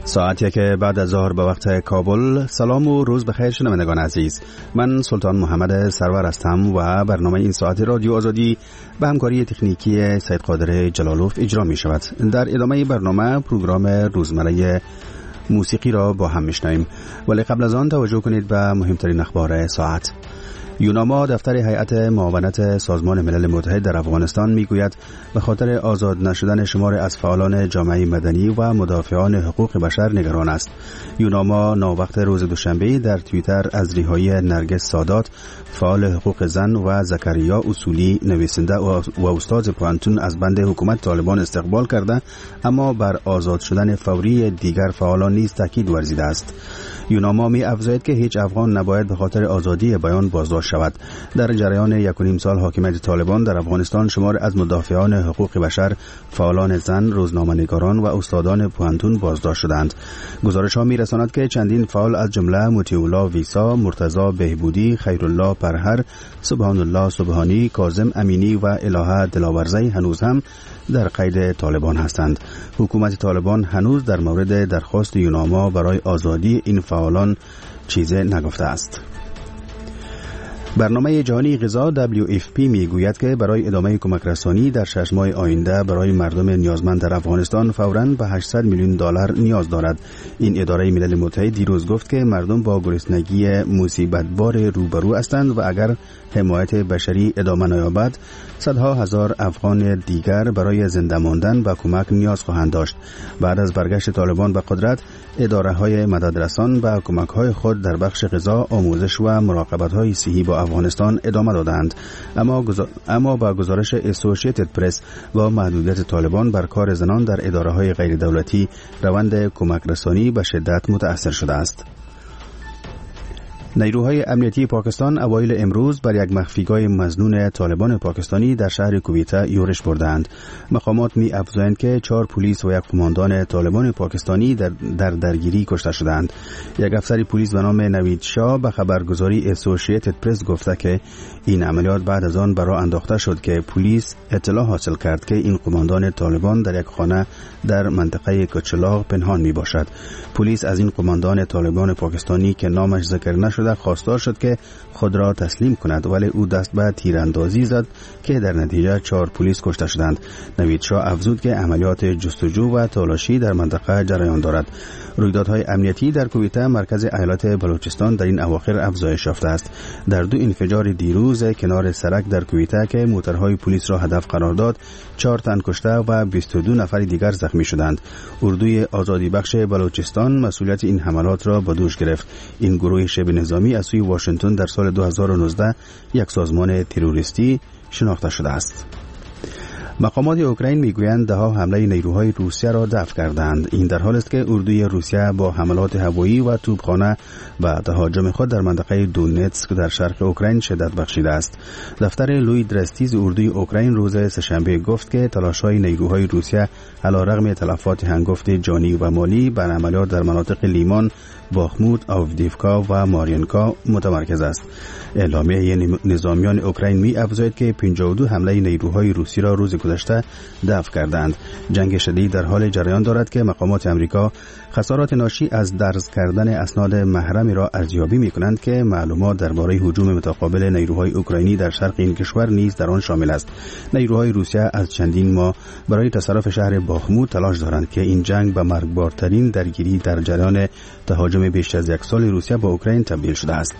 ساعتی که بعد از ظهر به وقت کابل. سلام و روز بخیر شنوندگان عزیز. من سلطان محمد سرور هستم و برنامه این ساعت رادیو آزادی به همکاری تکنیکی سید قادر جلالوف اجرا می شود. در ادامه برنامه پروگرام روزمره موسیقی را با هم میشنویم، ولی قبل از آن توجه کنید به مهمترین اخبار ساعت. یوناما دفتر هیئت معاونت سازمان ملل متحد در افغانستان میگوید به خاطر آزاد نشدن شمار از فعالان جامعه مدنی و مدافعان حقوق بشر نگران است. یوناما ناوقت روز دوشنبه در توییتر از رهایی نرگس سادات، فعال حقوق زن، و زکریا اصولی، نویسنده و استاد پوهنتون از بند حکومت طالبان استقبال کرده، اما بر آزاد شدن فوری دیگر فعالان نیز تاکید ورزیده است. یوناما می افزاید که هیچ افغان نباید به خاطر آزادی بیان بازداشت شود. در جریان 1.5 سال حاکمیت طالبان در افغانستان شمار از مدافعان حقوق بشر، فعالان زن، روزنامه‌نگاران و استادان پوهنتون بازداشت شدند. گزارش‌ها می‌رساند که چندین فعال از جمله مطیع‌الله ویسا، مرتضی بهبودی، خیرالله پرهر، سبحان الله سبحانی، کاظم امینی و الهه دلاورزی هنوز هم در قید طالبان هستند. حکومت طالبان هنوز در مورد درخواست یوناما برای آزادی این فعالان چیزی نگفته است. برنامه جهانی غذا WFP میگوید که برای ادامه کمک رسانی در 6 ماه آینده برای مردم نیازمند در افغانستان فوراً به $800 میلیون نیاز دارد. این اداره ملل متحد دیروز گفت که مردم با گرسنگی مصیبت‌بار روبرو هستند و اگر حمایت بشری ادامه نیابد، صدها هزار افغان دیگر برای زنده ماندن و کمک نیاز خواهند داشت. بعد از برگشت طالبان به قدرت، اداره‌های مددرسان و کمک‌های خود در بخش غذا، آموزش و مراقبت‌های صحی با افغانستان ادامه دادند، اما با گزارش اسوسییتد پرس و محدودیت طالبان بر کار زنان در اداره‌های غیر دولتی، روند کمک رسانی به شدت متأثر شده است. نیروهای امنیتی پاکستان اوایل امروز بر یک مخفیگاه مظنون طالبان پاکستانی در شهر کویته یورش بردند. مقامات می افزایند که 4 پلیس و یک قماندان طالبان پاکستانی در درگیری کشته شدند. یک افسر پلیس به نام نوید شاه به خبرگزاری اسوسییتد پرس گفته که این عملیات بعد از آن برای انداخته شد که پلیس اطلاع حاصل کرد که این قماندان طالبان در یک خانه در منطقه کچلاغ پنهان می باشد. پلیس از این قماندان طالبان پاکستانی که نامش ذکر نشده خواستار شد که خود را تسلیم کند، ولی او دست به تیراندازی زد که در نتیجه 4 پلیس کشته شدند. نوید شاه افزود که عملیات جستجو و تلاشی در منطقه جریان دارد. رویدادهای امنیتی در کویته مرکز ایالت بلوچستان در این اواخر افزایش یافته است. در 2 انفجار دیروز کنار سرک در کویته که موترهای پلیس را هدف قرار داد، 4 تن کشته و 22 نفر دیگر زخمی شدند. اردوی آزادی بخش بلوچستان مسئولیت این حملات را به دوش گرفت. این گروه شبه نظامی از سوی واشنگتن در سال 2019 یک سازمان تروریستی شناخته شده است. مقامات اوکراین میگویند 10 حمله نیروهای روسیه را دفع کردند. این در حالی است که اردوی روسیه با حملات هوایی و توپخانه و تهاجم خود در منطقه دونتسک در شرق اوکراین شدت بخشیده است. دفتر لوی درستیز اردوی اوکراین روز سه‌شنبه گفت که تلاش‌های نیروهای روسیه علیرغم تلفات هنگفت جانی و مالی بر عملیات در مناطق لیمان، باخموت، آودیفکا و مارینکا متمرکز است. اعلامیه نظامیان اوکراین می افزاید که 52 حمله نیروهای روسی را روز گذشته دفع کردند. جنگ شدید در حال جریان دارد که مقامات امریکا خسارات ناشی از درز کردن اسناد محرمی را ارزیابی می کنند که معلومات درباره هجوم متقابل نیروهای اوکراینی در شرق این کشور نیز در آن شامل است. نیروهای روسیه از چندین ماه برای تصرف شهر باخموت تلاش دارند که این جنگ به مرگبارترین درگیری در جریان تهاجم بیش از 1 سال روسیه با اوکراین تبدیل شده است.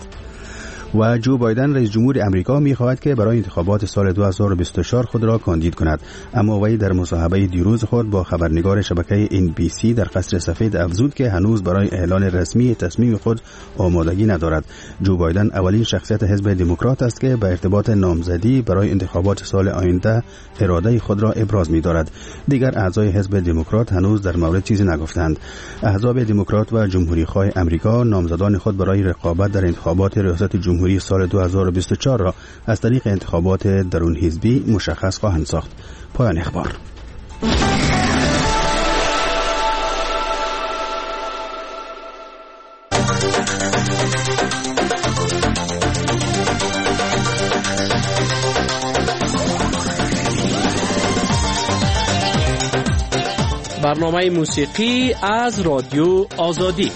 و جو بایدن رئیس جمهور امریکا می‌خواهد که برای انتخابات سال 2024 خود را کاندید کند، اما وی در مصاحبه دیروز خود با خبرنگار شبکه NBC در قصر سفید افزود که هنوز برای اعلان رسمی تصمیم خود آمادگی ندارد. جو بایدن اولین شخصیت حزب دموکرات است که به ارتباط نامزدی برای انتخابات سال آینده اراده خود را ابراز می‌دارد. دیگر اعضای حزب دموکرات هنوز در مورد چیزی نگفتند. احزاب دموکرات و جمهوری‌خواه امریکا نامزدان خود برای رقابت در انتخابات ریاست جمهوری سال 2024 را از طریق انتخابات درون حزبی مشخص خواهند ساخت. پایان اخبار. برنامه موسیقی از رادیو آزادی.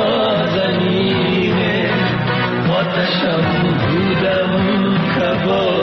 آتشم بودم کباب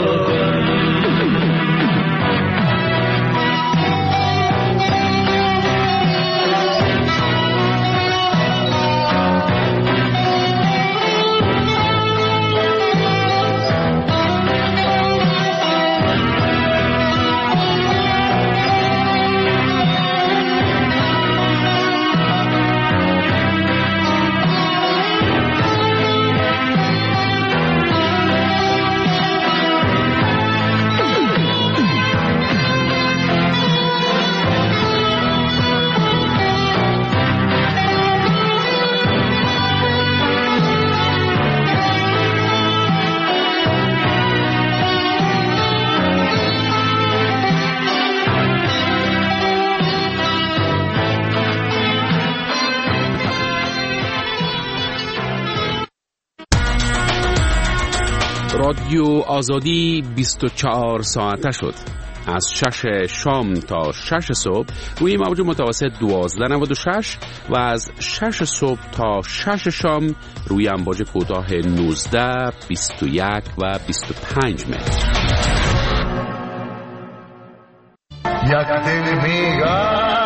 رادیو آزادی 24 ساعته شد. از 6 شام تا 6 صبح روی موج متوسط 1296 و از 6 صبح تا 6 شام روی امواج کوتاه 19، 21 و 25 متر. یک دل میگم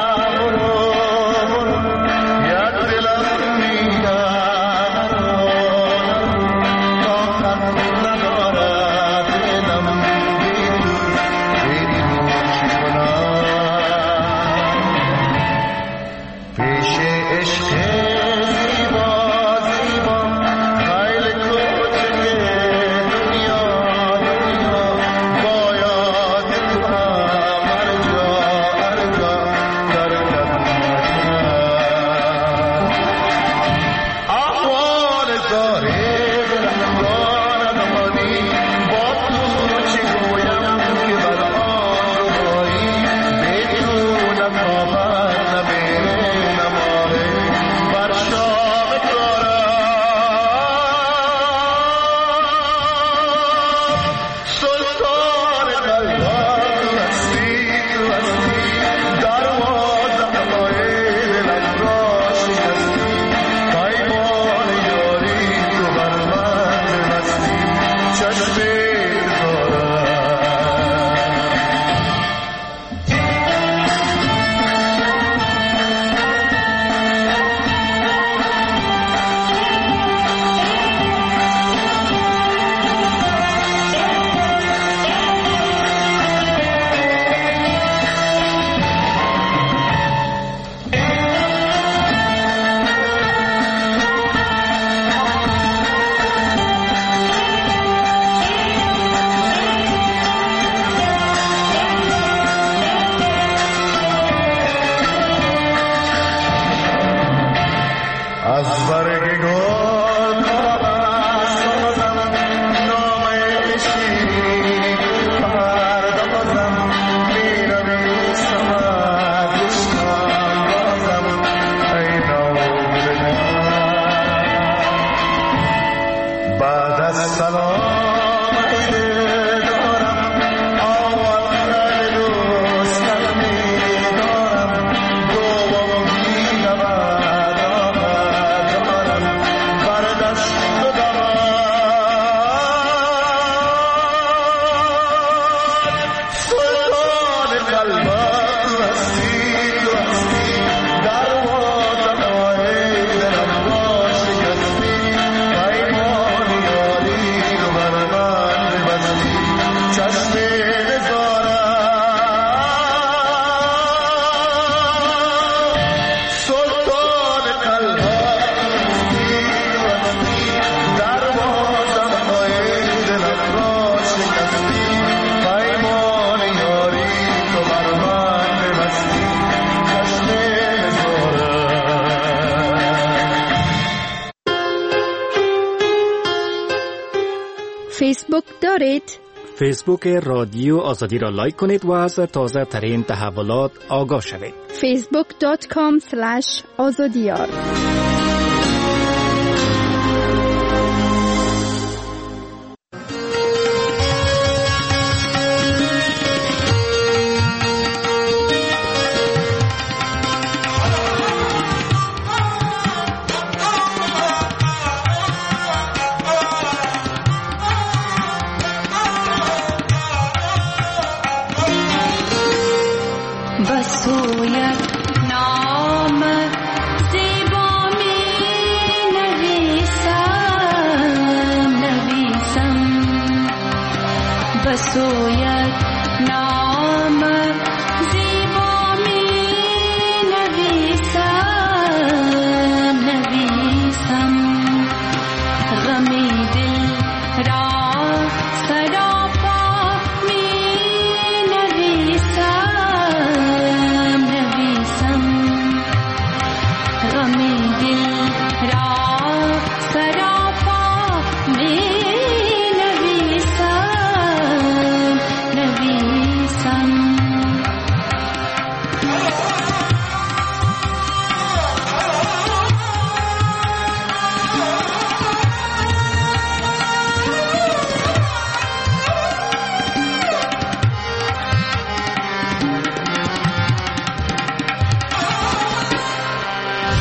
فیسبوک دارید؟ فیسبوک رادیو آزادی را لایک کنید و از تازه ترین تحولات آگاه شوید. facebook.com/azadiyar بسویت نام زیبا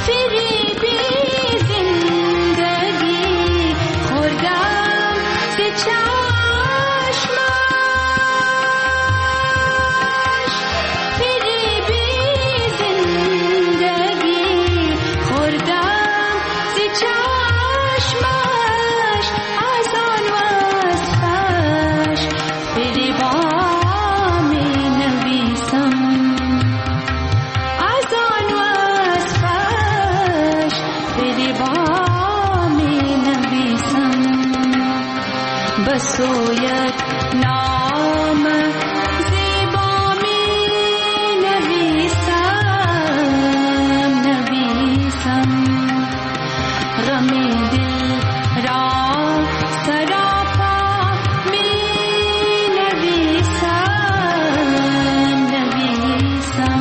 بسویت نام زیبا می نویسم غم دل را سراپا می نویسم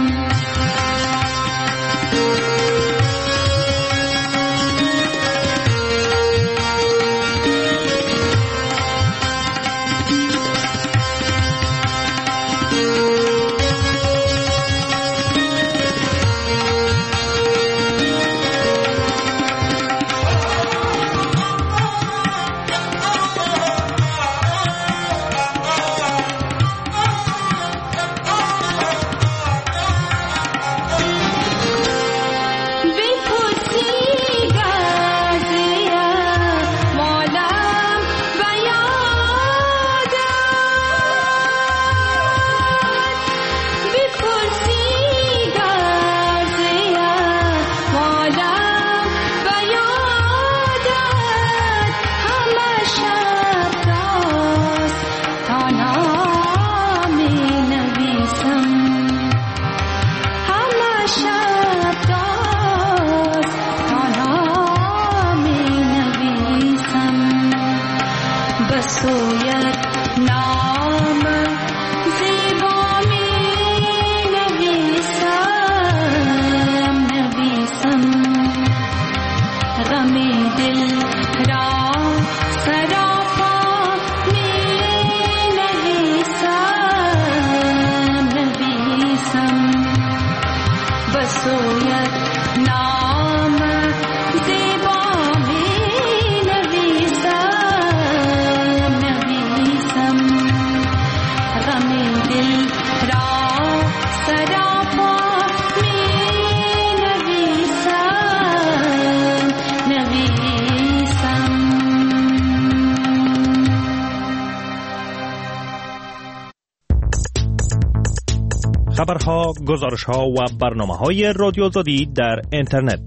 خبرها، گزارش‌ها و برنامه‌های رادیو آزادی در اینترنت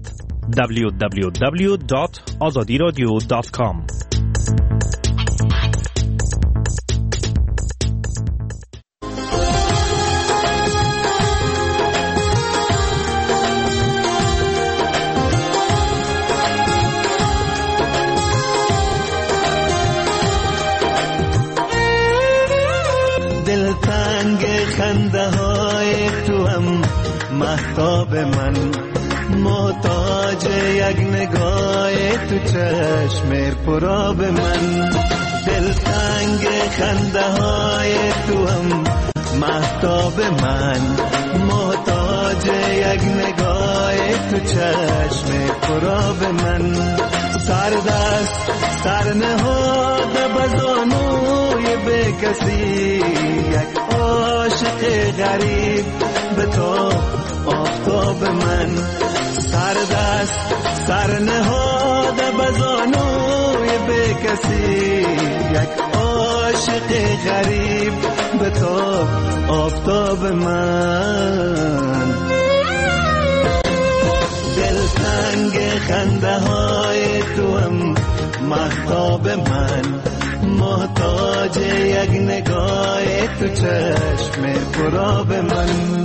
www.azadiradio.com. دلتنگ خنده های تو هم مهتاب من، محتاج یک نگاه تو چشم پرآب من. دلتنگ خنده های تو هم مهتاب من، محتاج یک نگاه تو چشم پرآب من. سردست سر نهاده بزانوی به کسی، یک عاشق غریب به تو آفتاب من. سردست سر نهاده بزانوی به کسی، یک عاشق غریب به تو آفتاب من. دلتنگ خنده های تو هم مهتاب من، محتاج یک نگاه تو چشم پرآب من.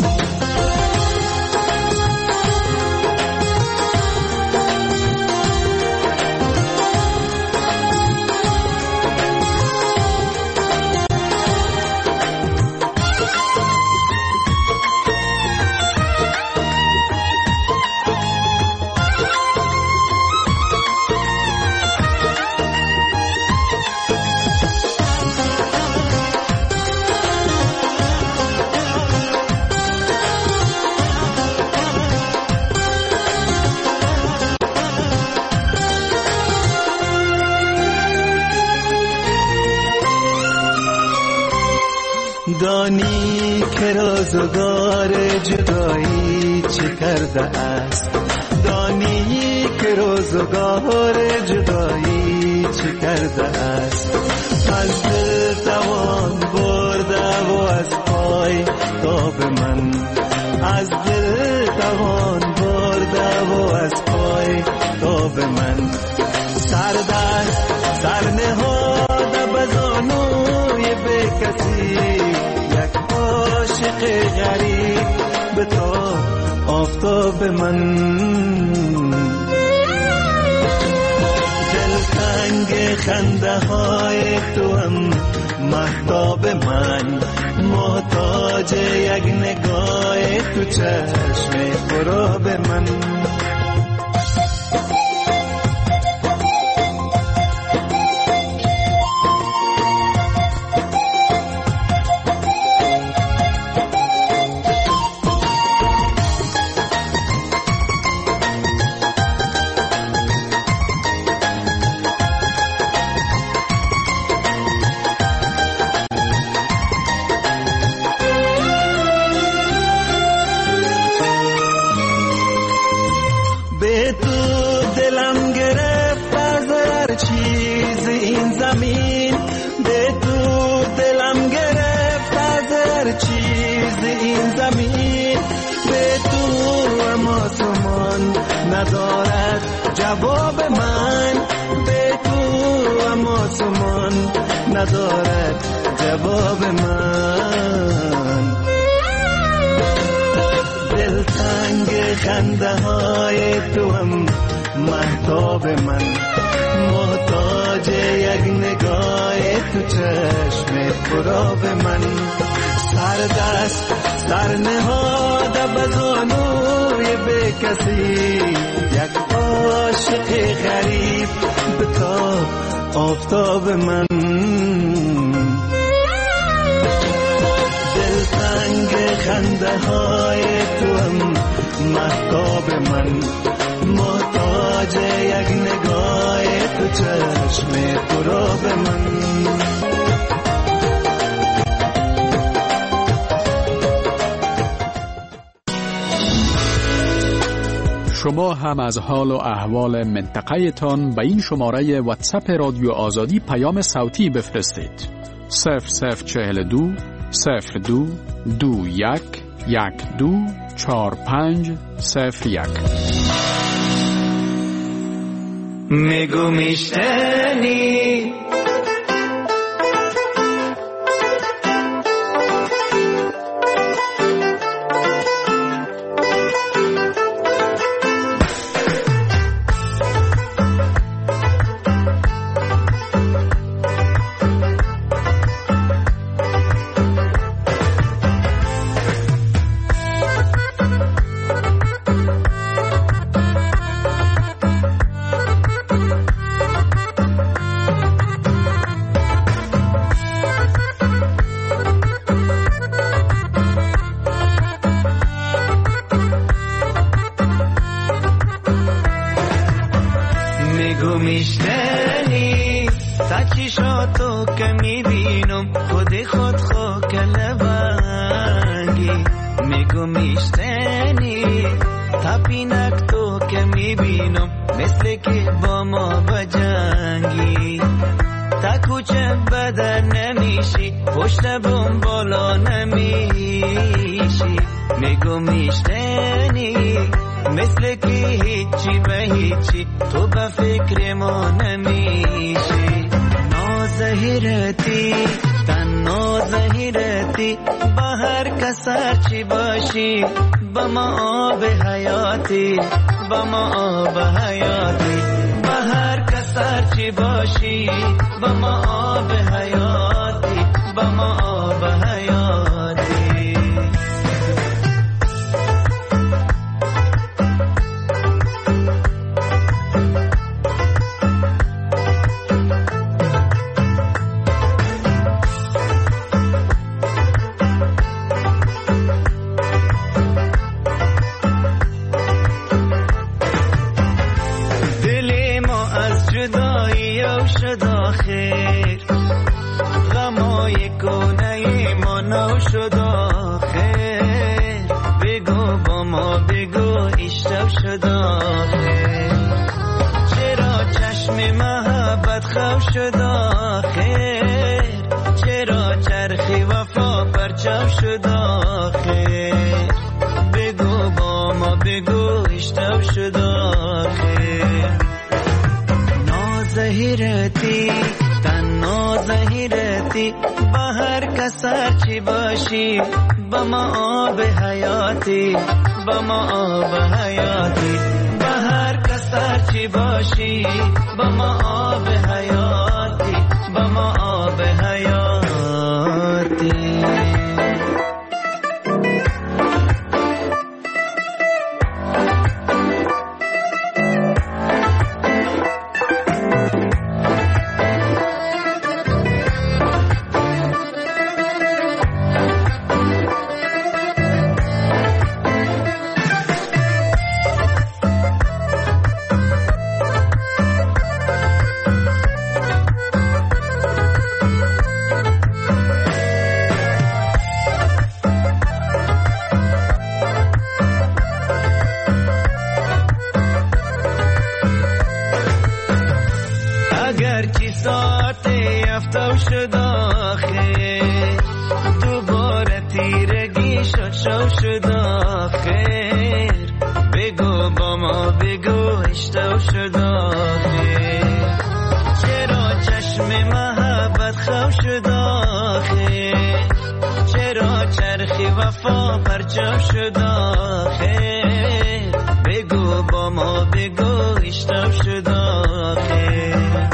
دانی که روزگار جدایی چه کرده است، دانی که روزگار جدایی چه کرده است. از دل توان برده و از پای تاب من، از دل توان برده و از پای تاب من. سردست سر نهاده بزانوی به کسی، یک عاشق غریب به تو آفتاب من. دلتنگ خنده های تو هم مهتاب من، محتاج یک نگاه تو چشم خراب من. ندارد جواب من، به تو اما سمان ندارد جواب من. دلتنگ خنده های تو هم مهتاب من، محتاج یک نگاه تو چشم خراب من. سردست سر نهاده بزانوی به کسی، یک عاشق غریب به تا آفتاب من. دلتنگ خنده های تو هم مهتاب من، محتاج یک نگاه تو چشم خراب من. شما هم از حال و احوال منطقه تان به این شماره واتساپ رادیو آزادی پیام صوتی بفرستید. 0042 02 21 12 45 01. میگو میشنی میشنی سچیشاتو که میبینم خود خاک لبنگی. میگو میشنی تپینک تو که میبینم مثل که با ما بجنگی. تا کوچه بدر نمیشی پشت بوم بالا نمیشی. میگو میشنی مثل که هیچی به هیچی تو به فکر ما نمیشی. نازهیرتی تنها زهیرتی به هر کسر چی باشی با ما آب حیاتی با ما آب حیاتی. به هر کسر چی باشی با ما آب حیاتی با ما آب حیاتی. تنها شد آخر، بگو با ما بگو اشتب شد آخر، چرا چشم محبت خواب شد آخر، چرا چرخی وفا پرچم شد آخر، بگو با ما بگو اشتب شد آخر، نازهیرتی تنها زهیرتی بهر کسر چی باشی با ما آب حیاتی، با ما آب حیاتی بهر کسر چی باشی با ما آب حیاتی، با ما آب حیاتی. شد آخر دوباره تیرگی شو شد آخر، بگو با ما بگو اشتو شد آخر، چرا چشم محبت خواب شد آخر، چرا چرخی وفا پرچم شد آخر، بگو با ما بگو اشتو شد آخر،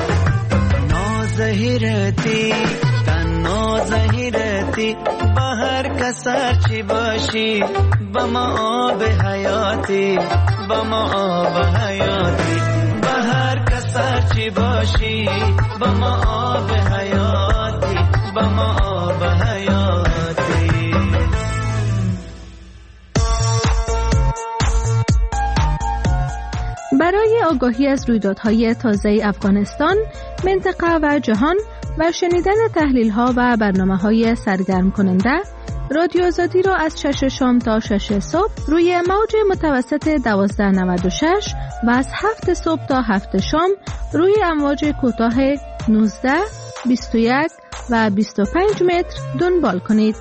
زهیرتی تنها زهیرتی بهر کسر چی باشی با ما آب حیاتی، با ما آب حیاتی بهر کسر چی باشی با ما آب حیاتی، با ما آب حیاتی. برای آگاهی از رویدادهای تازه افغانستان، منطقه و جهان و شنیدن تحلیل‌ها و برنامه‌های سرگرم کننده، رادیو آزادی را از 6 شام تا 6 صبح روی موج متوسط 1296 و از 7 صبح تا 7 شام روی امواج کوتاه 19، 21 و 25 متر دنبال کنید.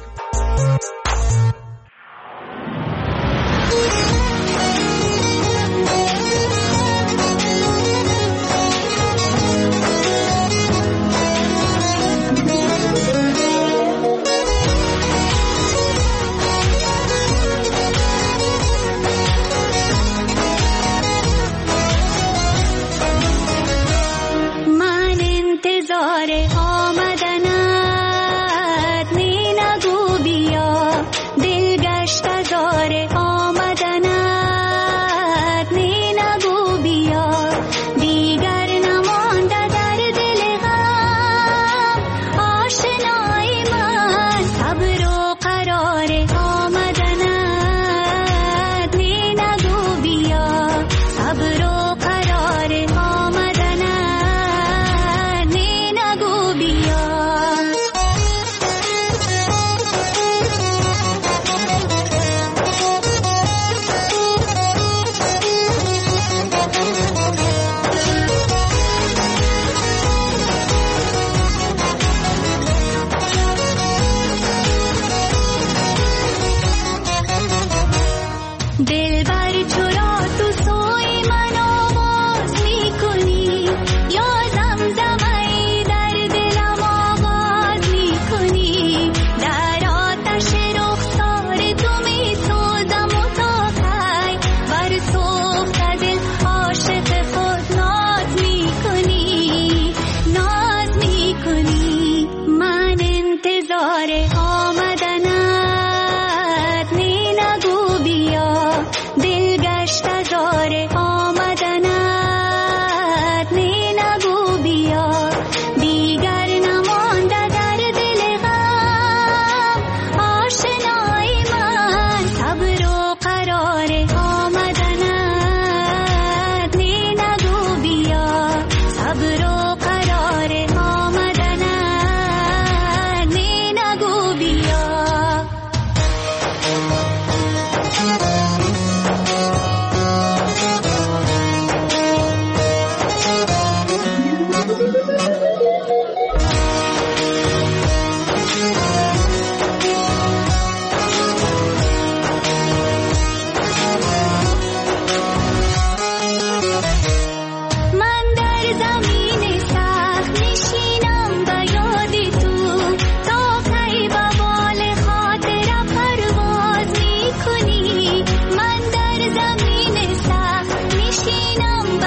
آمدنت می نگو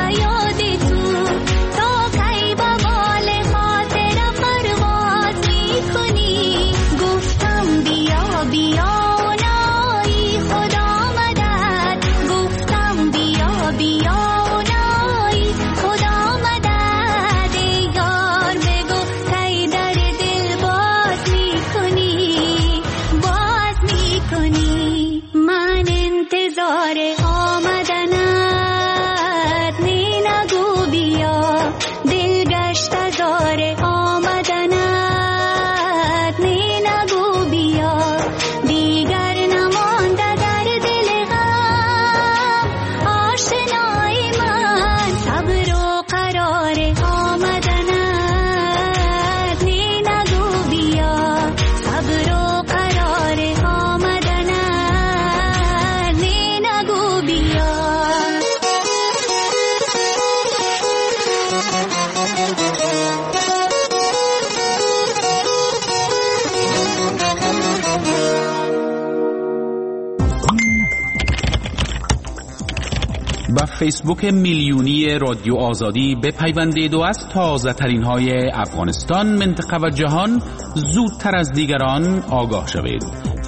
با فیسبوک میلیونی رادیو آزادی بپیوندید و از تازه ترین های افغانستان، منطقه و جهان زودتر از دیگران آگاه شوید.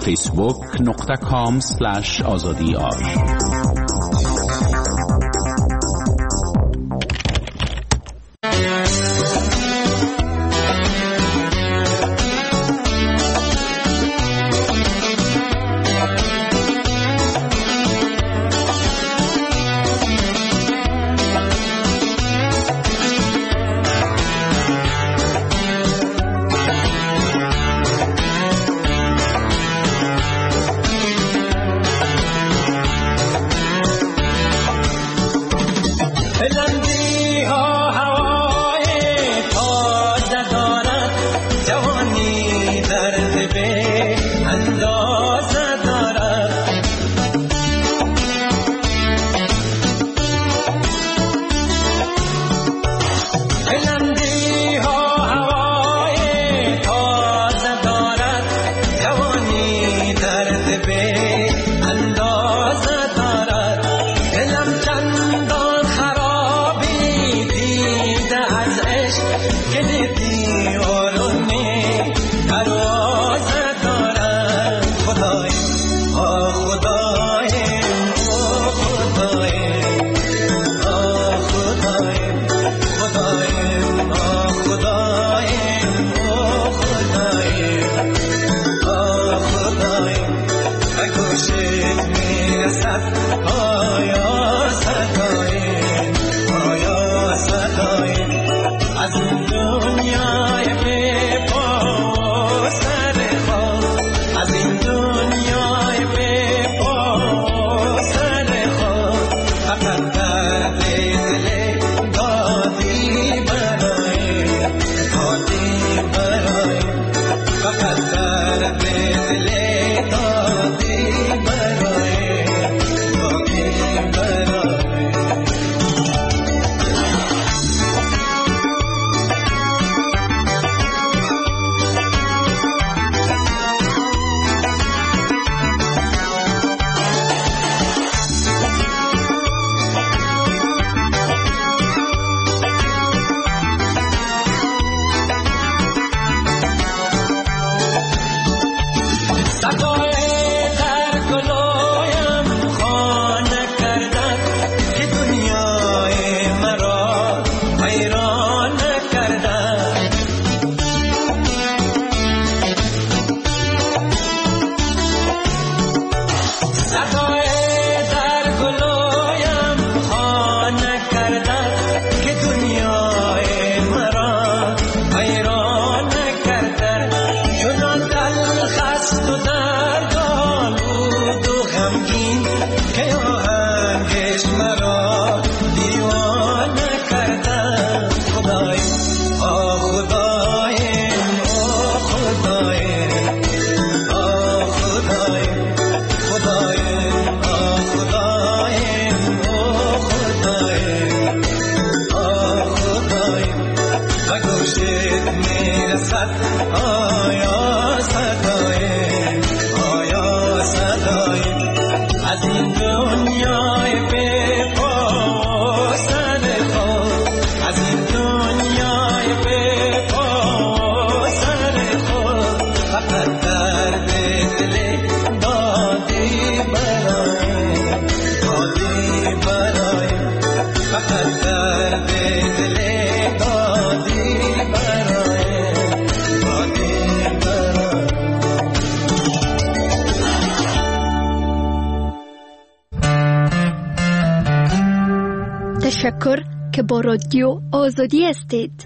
facebook.com/azadi. از این دنیای بی پا سر فقط درد دل دادی برای تشکر که با رادیو آزادی هستید.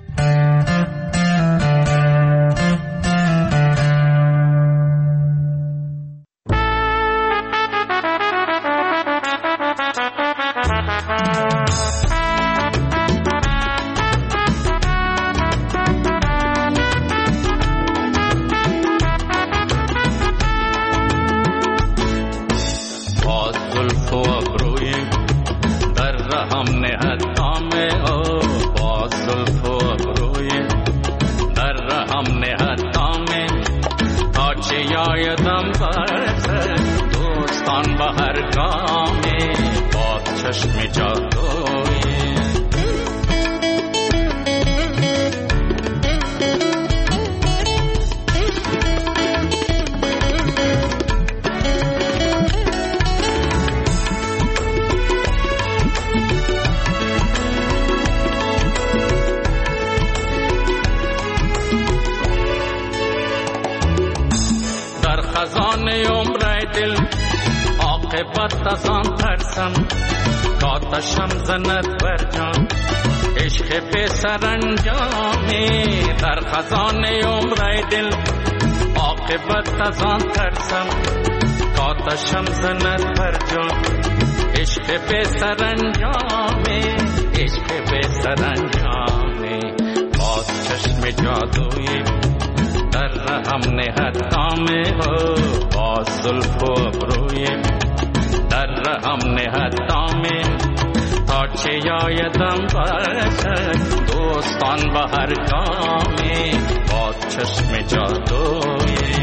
عاقبت از آن ترسم کاتشم زند بر جان عشق به سرانجامی در خزانه عمر دل عاقبت از آن ترسم کاتشم زند بر جان عشق به سرانجامی عشق به سرانجامی باز چشم جادویی در رحم نهد دامه باز زلف و ابروی در رحم نهد دامه تا چه یایدم برسد دوستان به هر گامی باز چشم جادویی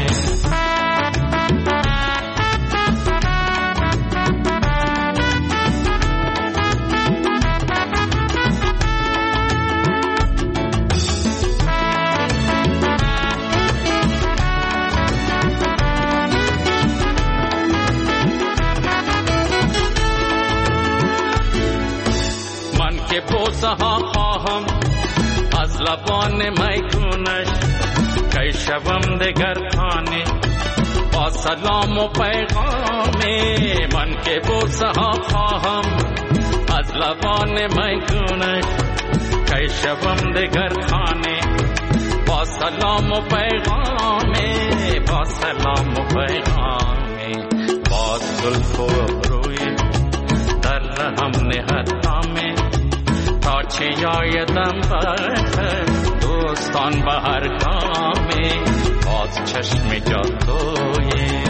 که بوسه ها خواهم از لبان میگونش که شوم دگر خانه با سلام و پیغامی من که بوسه ها خواهم از لبان میگونش که شوم دگر خانه با سلام و پیغامی با سلام و پیغامی با زلف و ابروی در رحم نهدامه تا چه یایدم برخه دوستان به هر گامی باز چشم جادویی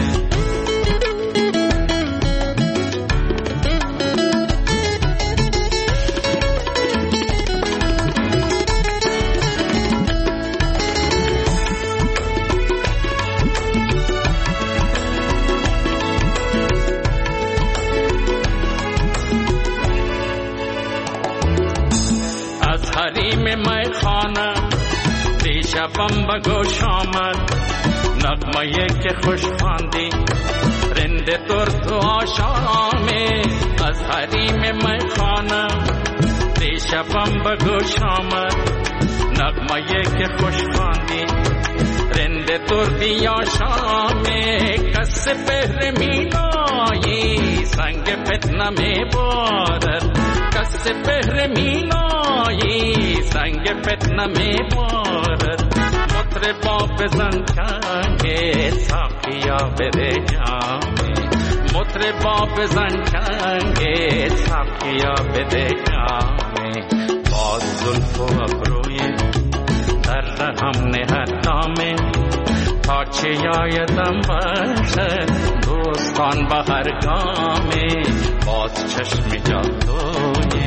حریم میخانه دیشبم به گوش آمد نغمه که خوش خواندی رند ترک و آشامی از حریم میخانه دیشبم به گوش آمد نغمه که خوش خواندی رند ترک آشامی کس بهر مینایی سنگ فتنه میبارد کس بهر مینایی سنگ فتنه میبارد مطربا بزن چنگ ساقیا بده جامی مطربا بزن چنگ ساقیا بده جامی باز زلف و ابروی در رحم نهدامه تا چه یایدم برشد دوستان به هر گامی باز چشم جادویی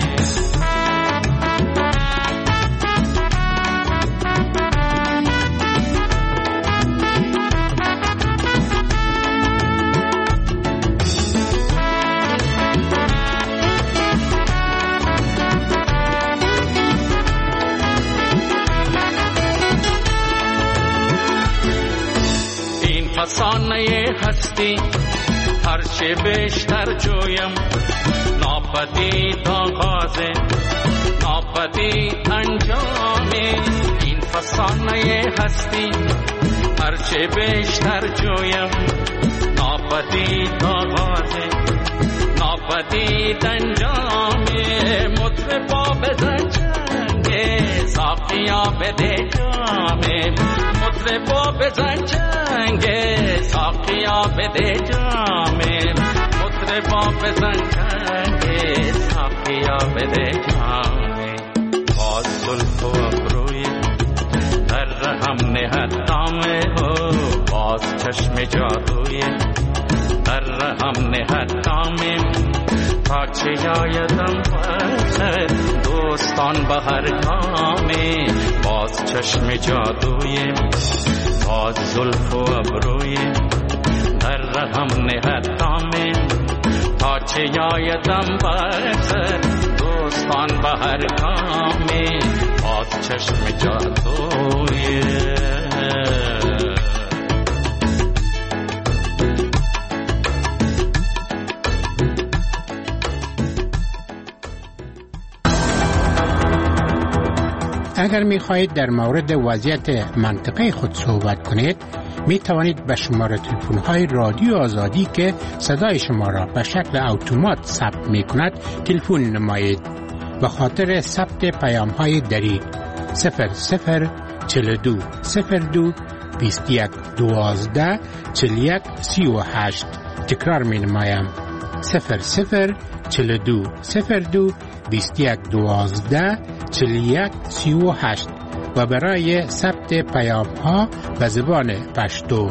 فسانه هستی هرچه بیشتر جویم ناپدید آغازه ناپدید انجامه این فسانه هستی هرچه بیشتر جویم ناپدید آغازه ناپدید انجامه مطربا بزن چنگه ساقیا بده جامه مطربا بزن چنگه ساقیا بده جامه مطربا بزن چنگه ساقیا بده جامه باز زلف و ابروی در رحم نهد دامه باز چشم جادوی در رحم نهد دامه تا چه یایدم فرخت دوستان به هر گامه باز چشم جادوی باز زلف و ابروی در رحم نهد دامه تا چه یایدم فرخت دوستان به هر گامه باز چشم جادوی اگر می خواهید در مورد وضعیت منطقه خود صحبت کنید می توانید به شماره تلفن های رادیو آزادی که صدای شما را به شکل اتومات ثبت می کند تلفن نمایید. به خاطر ثبت پیام های دریغ 0042 02 21 12 41 38 تکرار می نمایم 0042 02 21 12 41 38 و برای ثبت پیام ها به زبان پشتو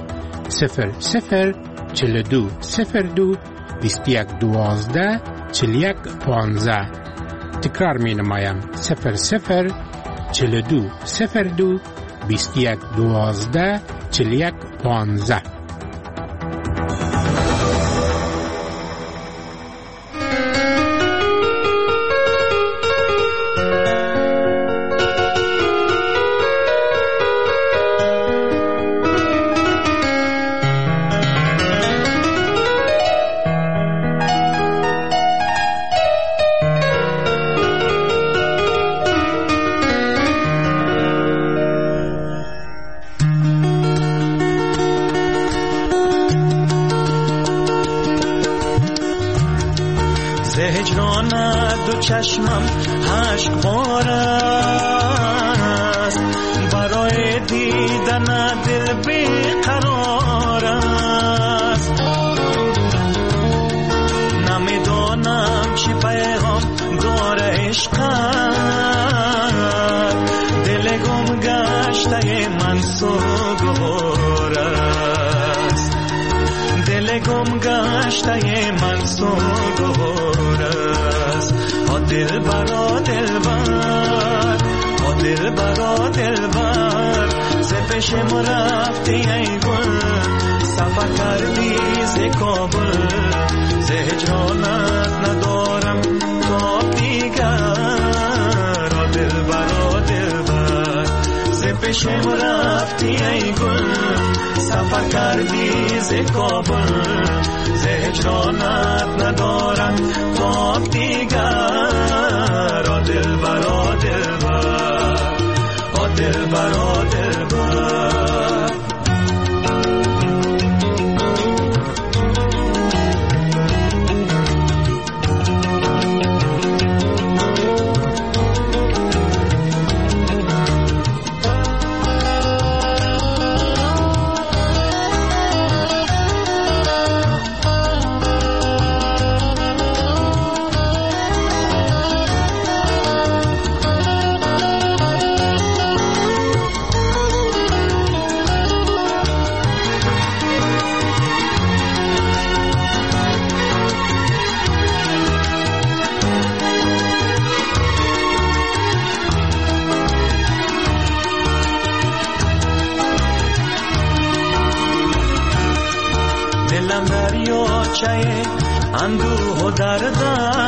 0042 02 21 12 41 15 تکرار می نمایم 0042 02 21 12 41 15 چشمم اشک بار است برای دیدن دل بیقرار است نمیدانم چی پیغام داره عشقت دل گم گشته من سوگوار است دل گم گشته من سوگوار است دل برا دل بر دل برا دل بر ز پیشم رفتی ای گل سفر کردی ز کابل ز هجرانت ندارم تا دیگر دل برا دل بر ز پیشم رفتی ای گل سفر کردی ز کابل ز هجرانت ندارم تا دیگر دل برا دل بر دل برا دل بر اندوه و درد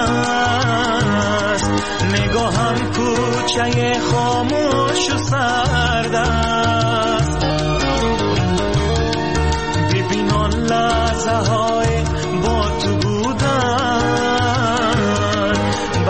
است نگاهم کوچه خاموش و سرد است ببین آن لحظه های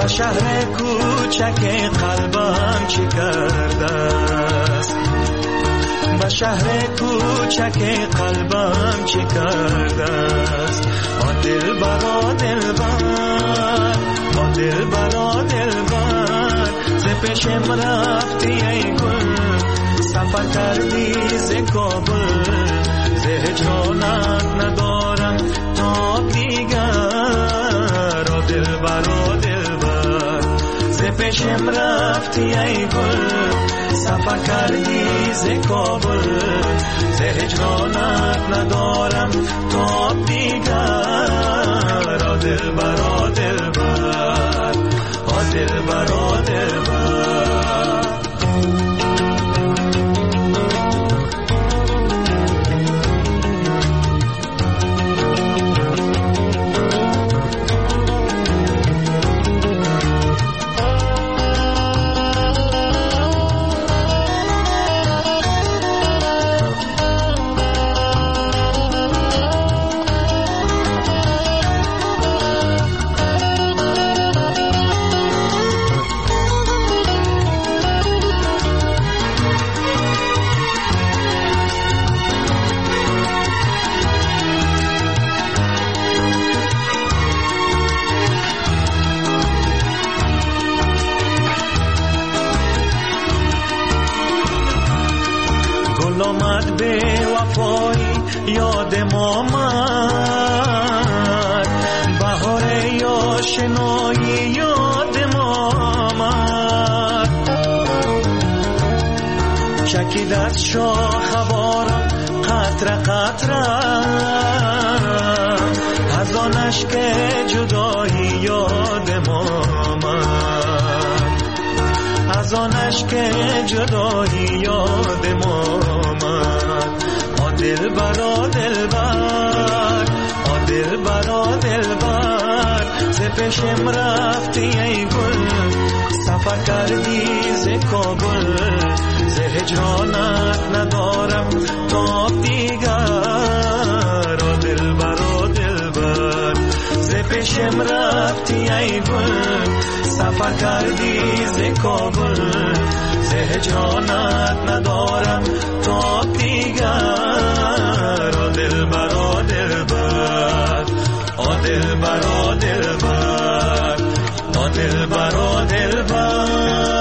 با شهر کوچک قلبم چه کرده است، با شهر کوچک قلبم چه کرده است. آن دل برا دل بر، آن دل برا دل بر، ز پیشم رفتی ای گل، سفر کردی ز کابل، ز هجرانت ندارم تاب دیگر. آ دل برا دل بر، ز پیشم رفتی ای گل، سفر کردی ز کابل، ز هجرانت ندارم تاب دیگر. آ دل برا دل بر، آ دل برا دل بر. آمد به وفایی یادم آمد، بهار آشنایی یادم آمد، چکید از شاخ بارم قطره قطره، از آن اشک جدایی یادم آمد، از آن اشک جدایی یادم آمد. آ دل برا دل بر، آ دل برا دل بر، ز پیشم رفتی ای گل، سفر کردی ز کابل، ز هجرانت ندارم تاب دیگر. آ دل برا دل بر، ز پیشم رفتی ای گل، سفر کردی ز کابل، ز هجرانت ندارم تاب دیگر. آ دل برا دل بر، آ دل برا دل بر، آ دل برا دل بر.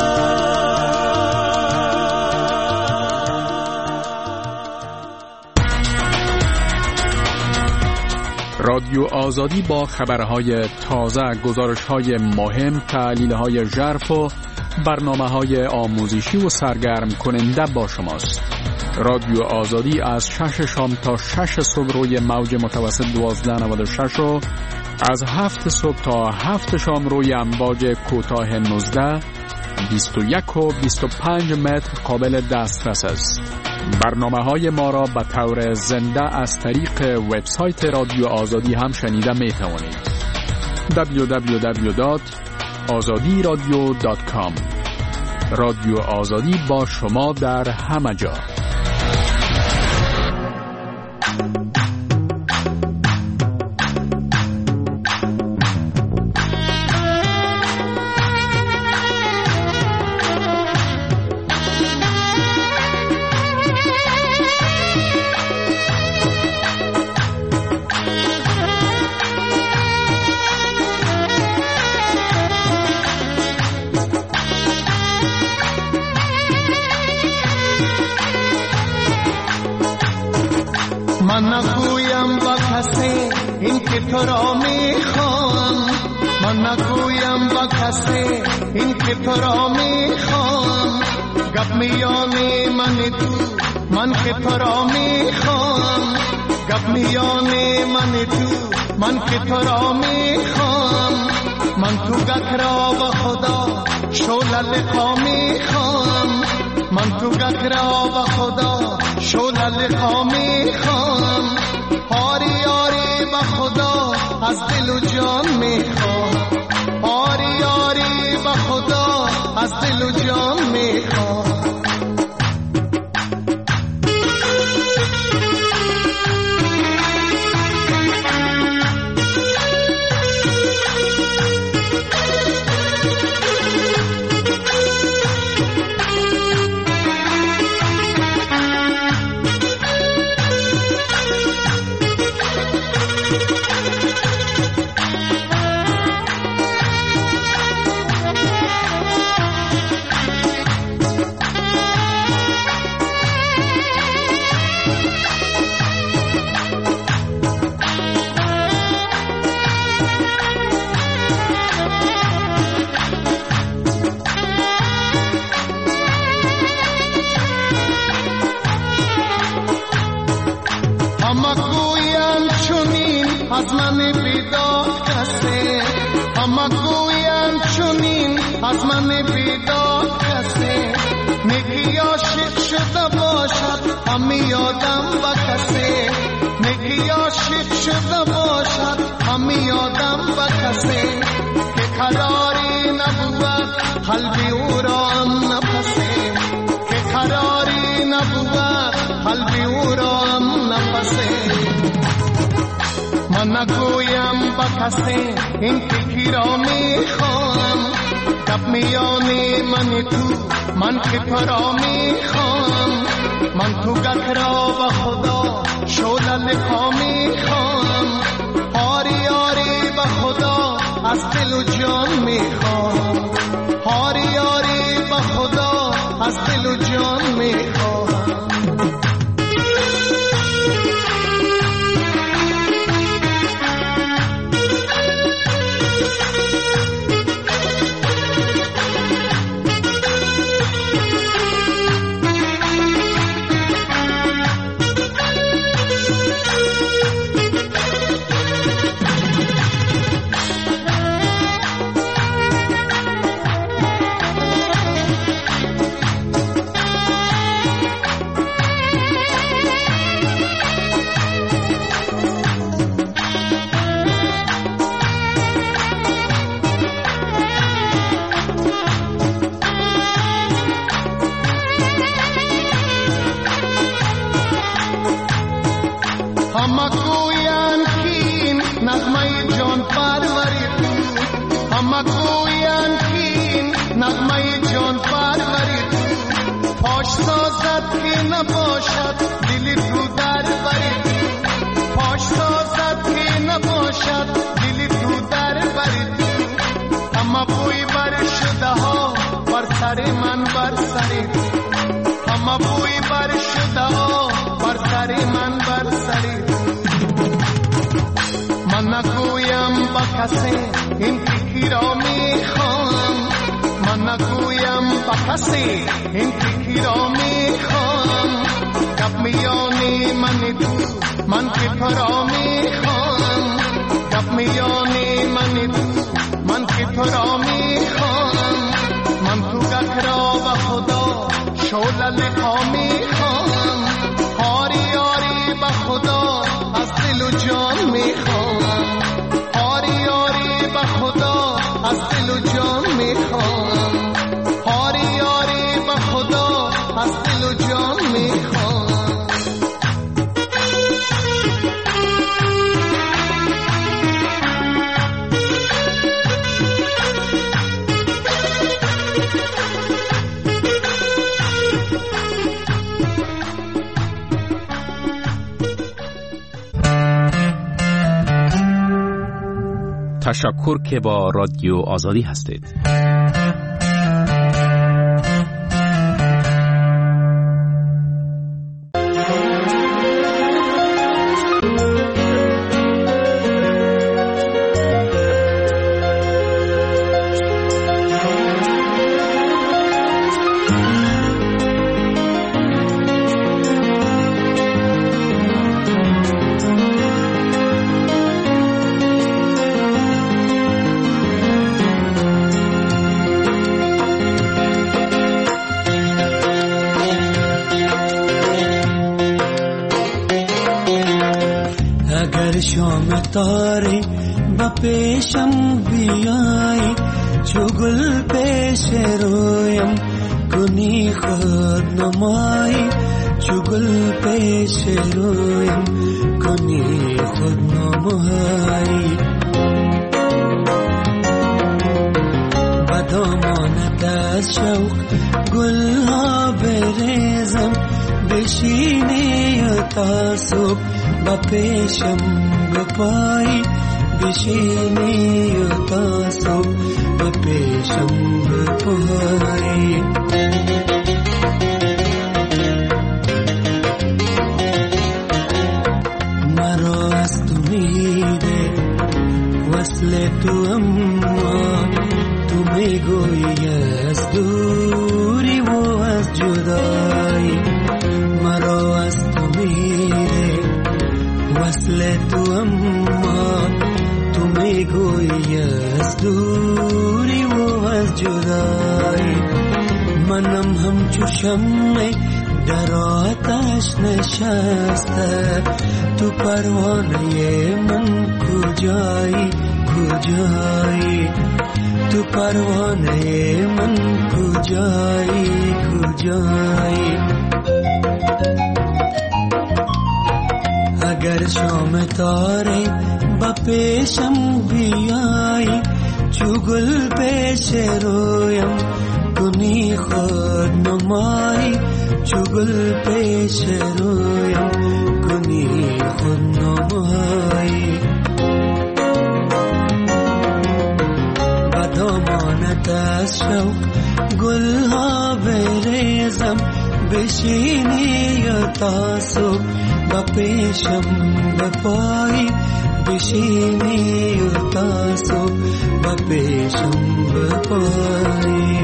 رادیو آزادی با خبرهای تازه، گزارش‌های مهم، تحلیل‌های ژرف و برنامه‌های آموزشی و سرگرم کننده با شماست. رادیو آزادی از 6 شام تا 6 صبح روی موج متوسط 1296 و از 7 صبح تا 7 شام روی امواج کوتاه 19، 21 و 25 متر قابل دسترس است. برنامه‌های ما را به طور زنده از طریق وبسایت رادیو آزادی هم شنیده می توانید. www.azadiradio.com. رادیو آزادی با شما در همه جا. من نگویم با کسی این که تو را میخوام، من نگویم با کسی این که تو را میخوام، گپ میانی من تو من که تو را میخوام، گپ میانی من تو من که تو را میخوام، من تو گک را با خدا شعله لقا میخوام، من تو گک را با خدا شعله لقا میخوام، آری آری با خدا از دل و جان میخوام، آری آری با خدا از دل و جان میخوام. از من بیداد کسی اما گویم چونین از من بیداد کسی نگی عاشق شده باشد اما یادم با کسی نگی عاشق شده باشد اما یادم با کسی که قراری نبود قلبی او را هم نفسی که قراری نبود قلبی او را هم نفسی من نگویم با کسی این فکر را میخوام تب میانی من تو من که تو را میخوام من تو گک را با خدا شولل پا میخوام هاری هاری با خدا از دل و جان میخوام هاری هاری با خدا از دل و جان میخوام این فکر را میخوام من نگویم با کسی این فکر را میخوام کب میانی من تو من که تو را میخوام کب میانی من تو من که تو را میخوام من تو گک را با خدا شولل پا میخوام هاری هاری با خدا از دل و جان میخوام هاری هاری با خدا از دل و جان میخوام هاری هاری با خدا از دل و جان میخوام تشکر که با رادیو آزادی هستید. तारे बपेशम बियाई चुगल पेश रोयम कुनी खुद नमाई चुगल पेश रोयम कुनी खुद नमाई बदमान शौक गुल्हा बेरेजम बेशीने तासुब बपेशम बपाई बेशीने तासुब बपेशम बपाई मरो अस्तुमीदे वसले तू अम्मा तुम्हें गोई as दूरी वो as जुदाई मरो as तुम्हें वसले तू अम्मा گویی از دوری و از جدایی، منم همچو شمع در آتش نشسته، تو پروانه من کجایی کجایی، تو پروانه من کجایی کجایی. اگر شام تاره با پیشم بیایی، چو گل پیش رویم کنی خود نمایی، چو گل پیش رویم کنی خود نمایی. با دامانت از شوق گلها بریزم، بشینی تا صبح با پیشم بپایی، بشینی تا صبح با پیشم بپایی.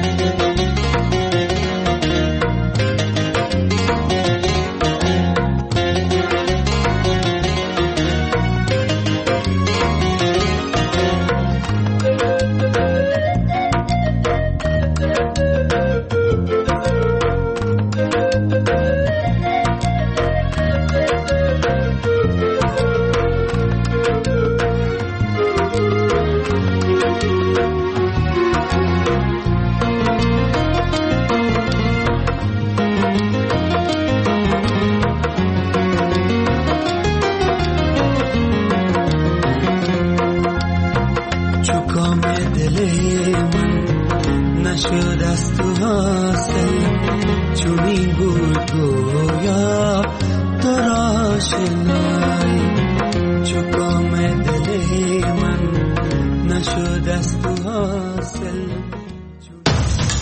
نشد از تو حاصل، چونین بود گویا تو را شنایی، چو کام دل من نشد از تو حاصل.